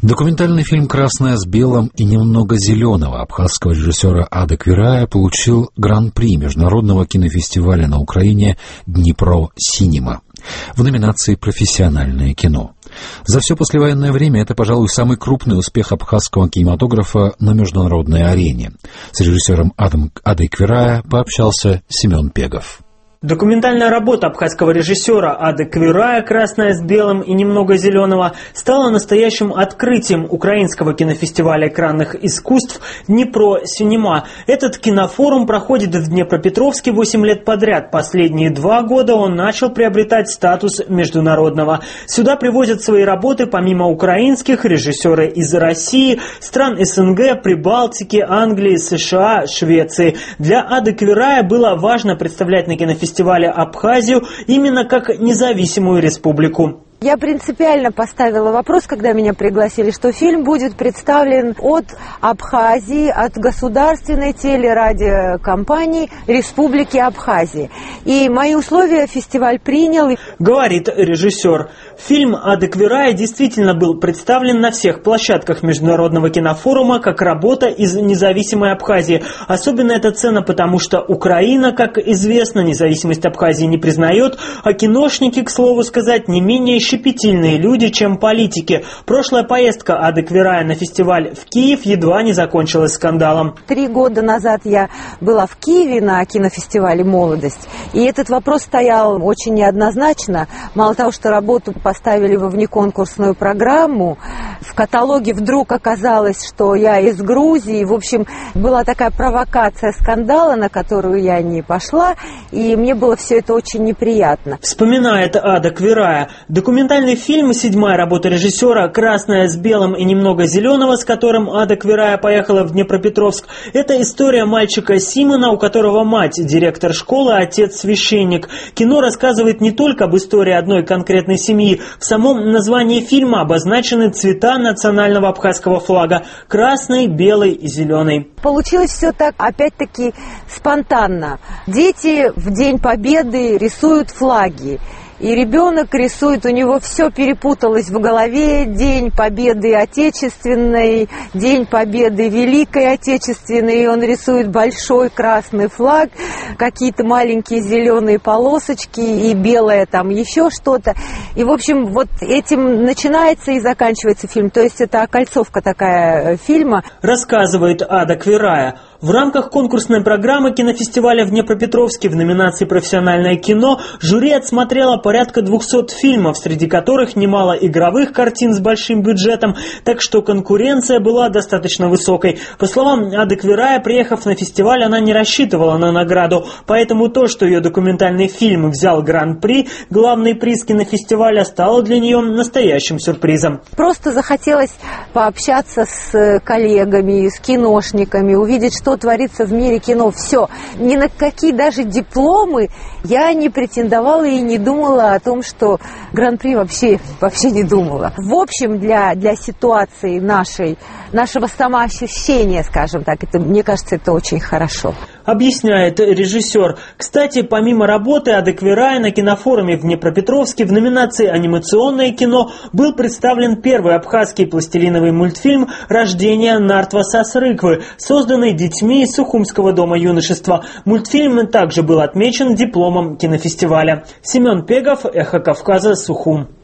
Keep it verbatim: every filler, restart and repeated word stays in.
Документальный фильм «Красное с белым и немного зеленого» абхазского режиссера Ады Квирая получил гран-при международного кинофестиваля на Украине «Днепро Синема» в номинации «Профессиональное кино». За все послевоенное время это, пожалуй, самый крупный успех абхазского кинематографа на международной арене. С режиссером Адом, Адой Квирая пообщался Семен Пегов. Документальная работа абхазского режиссера Ады Квирая «Красное с белым и немного зеленого» стала настоящим открытием украинского кинофестиваля экранных искусств «Днепро Синема». Этот кинофорум проходит в Днепропетровске восемь лет подряд. Последние два года он начал приобретать статус международного. Сюда привозят свои работы помимо украинских режиссеры из России, стран СНГ, Прибалтики, Англии, США, Швеции. Для Ады Квирая было важно представлять на кинофестивале фестиваля Абхазию именно как независимую республику. Я принципиально поставила вопрос, когда меня пригласили, что фильм будет представлен от Абхазии, от государственной телерадиокомпании Республики Абхазия. И мои условия фестиваль принял. Говорит режиссер. Фильм Ады Квирая действительно был представлен на всех площадках международного кинофорума как работа из независимой Абхазии. Особенно это ценно, потому что Украина, как известно, независимость Абхазии не признает, а киношники, к слову сказать, не менее щепетильные люди, чем политики. Прошлая поездка Ады Квирая на фестиваль в Киев едва не закончилась скандалом. Три года назад я была в Киеве на кинофестивале «Молодость», и этот вопрос стоял очень неоднозначно. Мало того, что работу поставили во внеконкурсную программу, в каталоге вдруг оказалось, что я из Грузии. В общем, была такая провокация скандала, на которую я не пошла, и мне было все это очень неприятно. Вспоминает Ада Квирая. Документальный фильм «Седьмая работа режиссера «Красное с белым и немного зеленого», с которым Ада Квирая поехала в Днепропетровск, это история мальчика Симона, у которого мать директор школы, отец священник. Кино рассказывает не только об истории одной конкретной семьи. В самом названии фильма обозначены цвета национального абхазского флага – красный, белый и зеленый. Получилось все так, опять-таки, спонтанно. Дети в День Победы рисуют флаги. И ребенок рисует, у него все перепуталось в голове. День Победы Отечественной, День Победы Великой Отечественной. И он рисует большой красный флаг, какие-то маленькие зеленые полосочки и белое там еще что-то. И, в общем, вот этим начинается и заканчивается фильм. То есть это окольцовка такая фильма. Рассказывает Ада Квирая. В рамках конкурсной программы кинофестиваля в Днепропетровске в номинации «Профессиональное кино» жюри отсмотрело порядка двухсот фильмов, среди которых немало игровых картин с большим бюджетом, так что конкуренция была достаточно высокой. По словам Ады Квирая, приехав на фестиваль, она не рассчитывала на награду, поэтому то, что ее документальный фильм взял гран-при, главный приз кинофестиваля, стало для нее настоящим сюрпризом. Просто захотелось пообщаться с коллегами, с киношниками, увидеть, что творится в мире кино. Все. Ни на какие даже дипломы я не претендовала и не думала о том, что гран-при вообще, вообще не думала. В общем, для, для ситуации нашей, нашего самоощущения, скажем так, это, мне кажется, это очень хорошо. Объясняет режиссер. Кстати, помимо работы Ады Квирая на кинофоруме в Днепропетровске в номинации «Анимационное кино» был представлен первый абхазский пластилиновый мультфильм «Рождение Нартва Сасрыквы», созданный детьми из Сухумского дома юношества. Мультфильм также был отмечен дипломом кинофестиваля. Семен Пегов, Эхо Кавказа, Сухум.